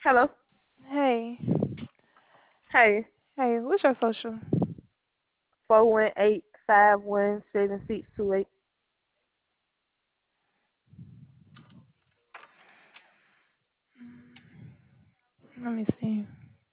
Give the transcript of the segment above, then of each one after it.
Hello. Hey, Hey. hey, what's your social? 418-517-628. Let me see.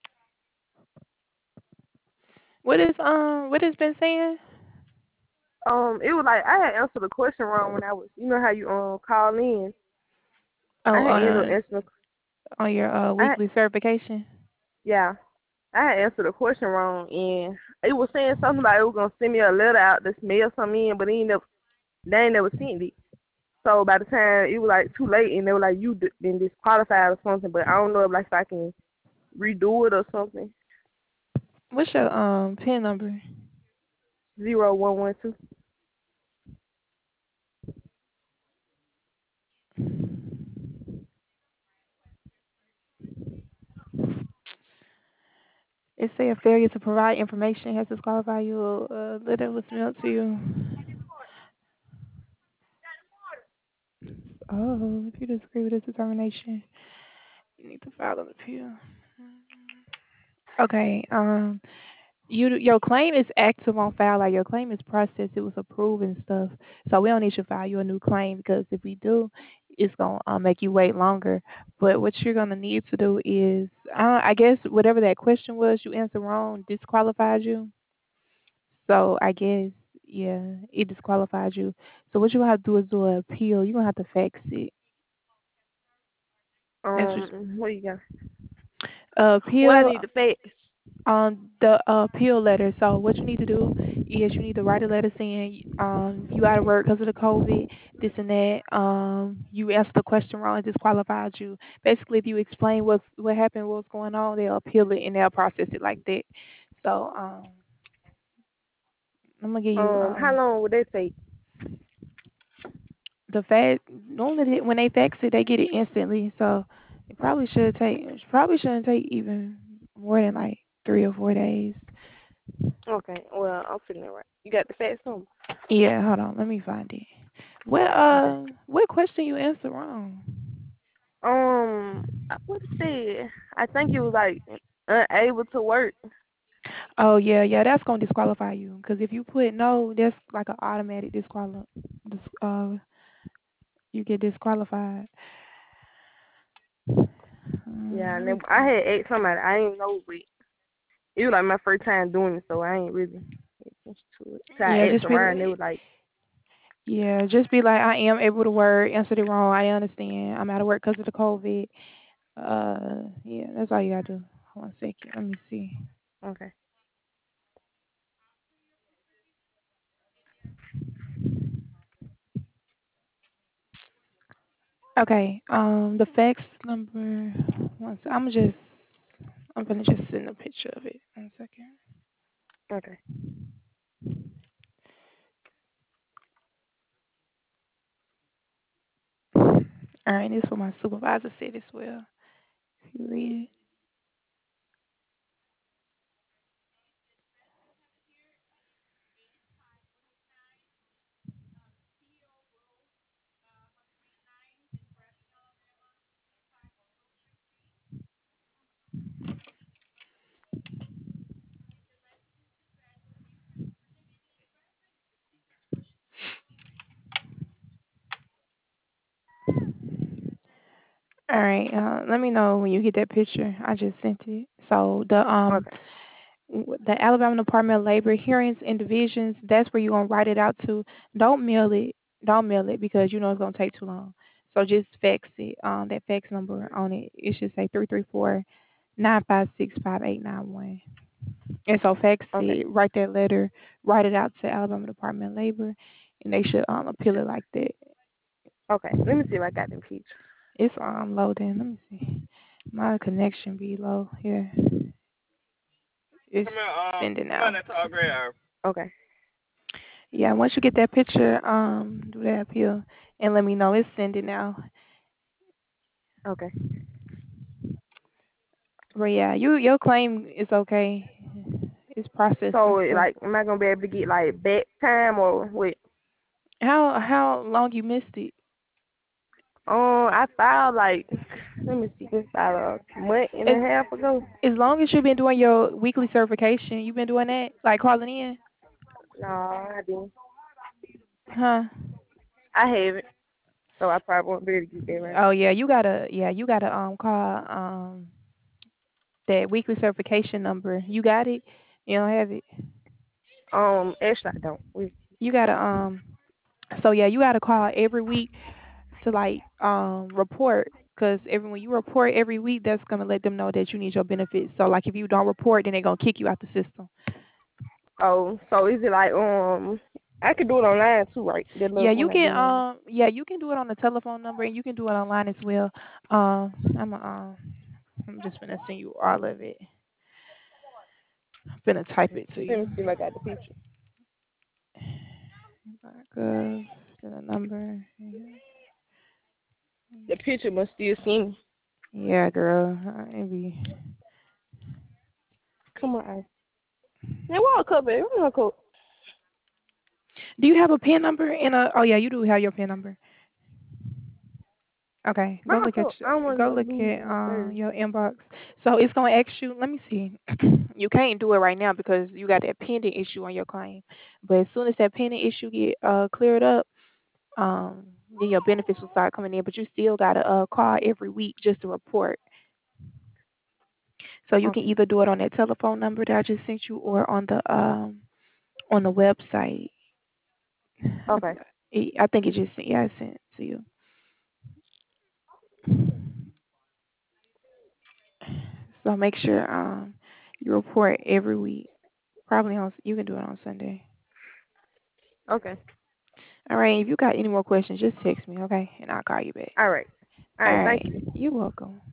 What has been saying? It was like I had answered the question wrong when I was, you know how you call in. I Oh, had ended up answering. on your I had, weekly certification. yeah, I had answered the question wrong, and it was saying something about it was gonna send me a letter out to mail something in, but they ain't never sent it. So by the time it was like too late, and they were like you been disqualified or something, but I don't know if I can redo it or something. What's your pin number? 0112. It say a failure to provide information has disqualified you. A letter was mailed to you. Oh, if you disagree with this determination, you need to file an appeal. Okay. Your claim is active on file. Like your claim is processed. It was approved and stuff. So we don't need to file you a new claim because if we do, it's gonna make you wait longer. But what you're gonna need to do is, I guess whatever that question was you answered wrong disqualified you. So I guess yeah, it disqualified you. So what you gonna have to do is do an appeal. You're gonna have to fax it. That's what What you got? What I appeal. need to fix? The appeal letter. So what you need to do is you need to write a letter saying you out of work because of the COVID, this and that. You answered the question wrong, it disqualified you. Basically, if you explain what happened, what's going on, they'll appeal it and they'll process it like that. So I'm gonna give you How long would that take? the fact. Normally when they fax it, they get it instantly. So it probably should take. It probably shouldn't take even more than like 3 or 4 days. Okay, well, I'm feeling it right. You got the facts on? Yeah, hold on. Let me find it. Okay. What question you answered wrong? What it said? I think it was like unable to work. Oh yeah, yeah. That's gonna disqualify you because if you put no, that's like an automatic Dis, uh, you get disqualified. Yeah, Let and then me I see. had asked somebody. I ain't know, but it was like my first time doing it, so I ain't really pay attention to it. So Yeah, I asked around, and they was like, just be like I am able to work. Answered it wrong. I understand. I'm out of work because of the COVID. Yeah, that's all you gotta do. Hold on a second. Let me see. okay. Okay. The fax number. I'm gonna just send a picture of it. 1 second. Okay. All right, this is what my supervisor said as well. If you read it. All right, let me know when you get that picture. I just sent it. So Okay. the Alabama Department of Labor hearings and divisions. That's where you're gonna write it out to. Don't mail it. Don't mail it because you know it's gonna take too long. So just fax it. That fax number on it. It should say 334-956-5891. And so fax Okay. it. Write that letter. Write it out to Alabama Department of Labor, and they should appeal it like that. Okay. Let me see if I got them pictures. It's loading. Let me see. My connection be low here. It's Come here, sending come on now. that tall gray herb. Okay. Yeah, once you get that picture, do that appeal and let me know. It's sending now. Okay. But yeah, your claim is okay. It's processed and So, stuff. like, am I gonna be able to get like back time or what? How long you missed it? I filed like, let me see, I filed a month and As a half ago. as long as you've been doing your weekly certification, you've been doing that, like calling in, No, I didn't. huh? I haven't, so I probably won't be able to get that right. Oh you gotta call that weekly certification number. You got it? You don't have it? Actually, I don't. You gotta so yeah, you gotta call every week to like report because every when you report every week, that's gonna let them know that you need your benefits. So like if you don't report, then they're gonna kick you out the system. Oh, so is it like I could do it online too, right? That Yeah, little you one I do can now. you can do it on the telephone number and you can do it online as well. I'm just gonna send you all of it. I'm gonna type it to Let you. me see if I got the picture. Then the number. The picture must still see me. Yeah, girl. Maybe. Come on, Ice. Now walk up, baby. Walk up. Do you have a PIN number and a? Oh yeah, you do have your PIN number. Okay, Walk up. I don't want go to look lose at my third. your inbox. So it's gonna ask you. Let me see. You can't do it right now because you got that pending issue on your claim. But as soon as that pending issue get cleared up, then your benefits will start coming in. But you still gotta call every week just to report. So you can Okay. either do it on that telephone number that I just sent you or on the website. Okay. I think it just I sent it to you. So make sure you report every week. Probably on you can do it on Sunday. Okay. All right. If you got any more questions, just text me, okay? And I'll call you back. All right. All All right. Thank right. you. You're welcome.